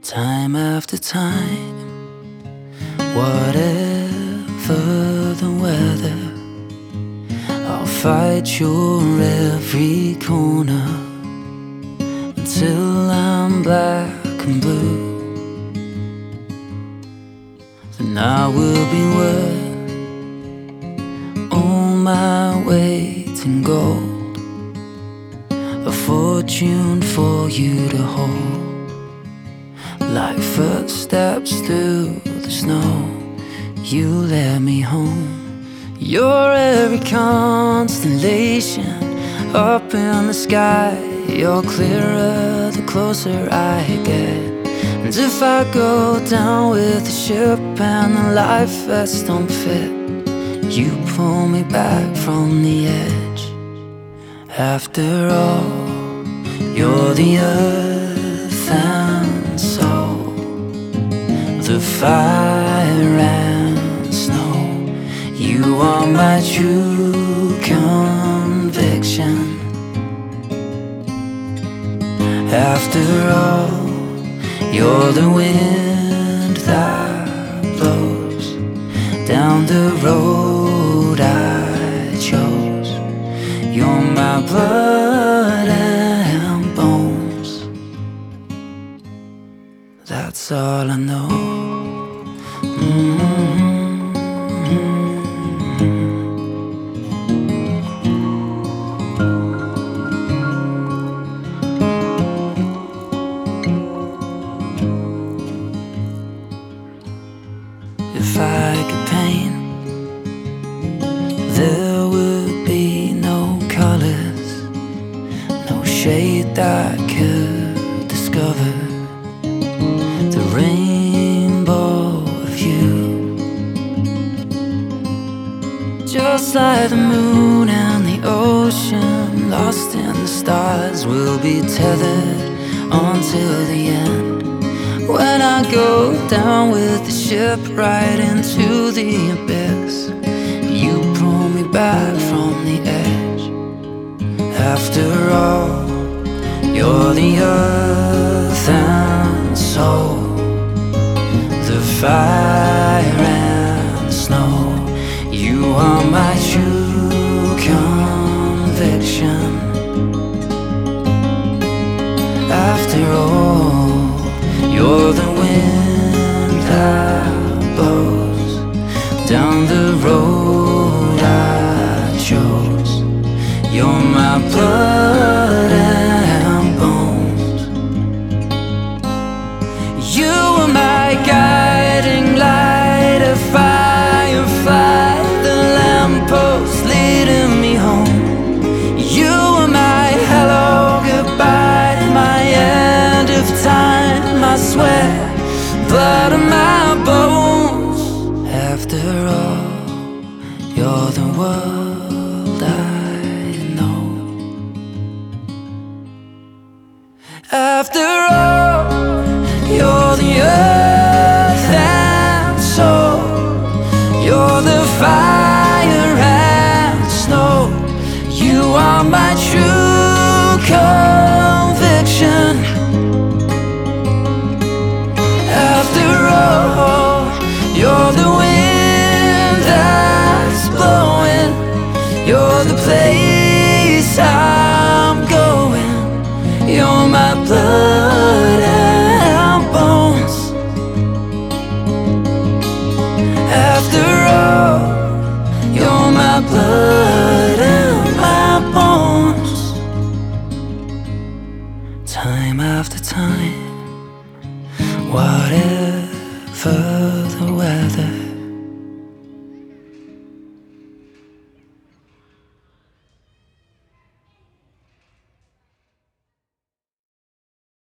Time after time, whatever the weather, I'll fight your every corner until I'm black and blue. Then I will be worth all my weight in gold, a fortune for you to hold. Like footsteps through the snow, you led me home. You're every constellation up in the sky. You're clearer the closer I get. And if I go down with the ship and the life vests don't fit, you pull me back from the edge. After all, you're the earth and soul, the fire and snow. You are my true conviction. After all, you're the wind that blows down the road I chose. You're my blood and bones. That's all I know. If I could paint, there would be no colors, no shade that could discover the rainbow of you. Just like the moon and the ocean, lost in the stars, we'll be tethered until the end. When I go down with the ship right into the abyss, you pull me back from the edge. After all, you're the earth and soul, the fire and snow. You are my true conviction. After all, you're the wind that blows down the road I chose. You're my blood and bones. You are my guiding light, a firefly, the lamppost leading me home. You are my hello, goodbye, my end of time, I swear, blood on my bones. After all, you're the world I know. After all, you're the earth and soul, you're the fire and snow. You are my true conviction. You're the wind that's blowing, you're the place I'm going. You're my blood and bones. After all, you're my blood and my bones. Time after time, whatever the weather,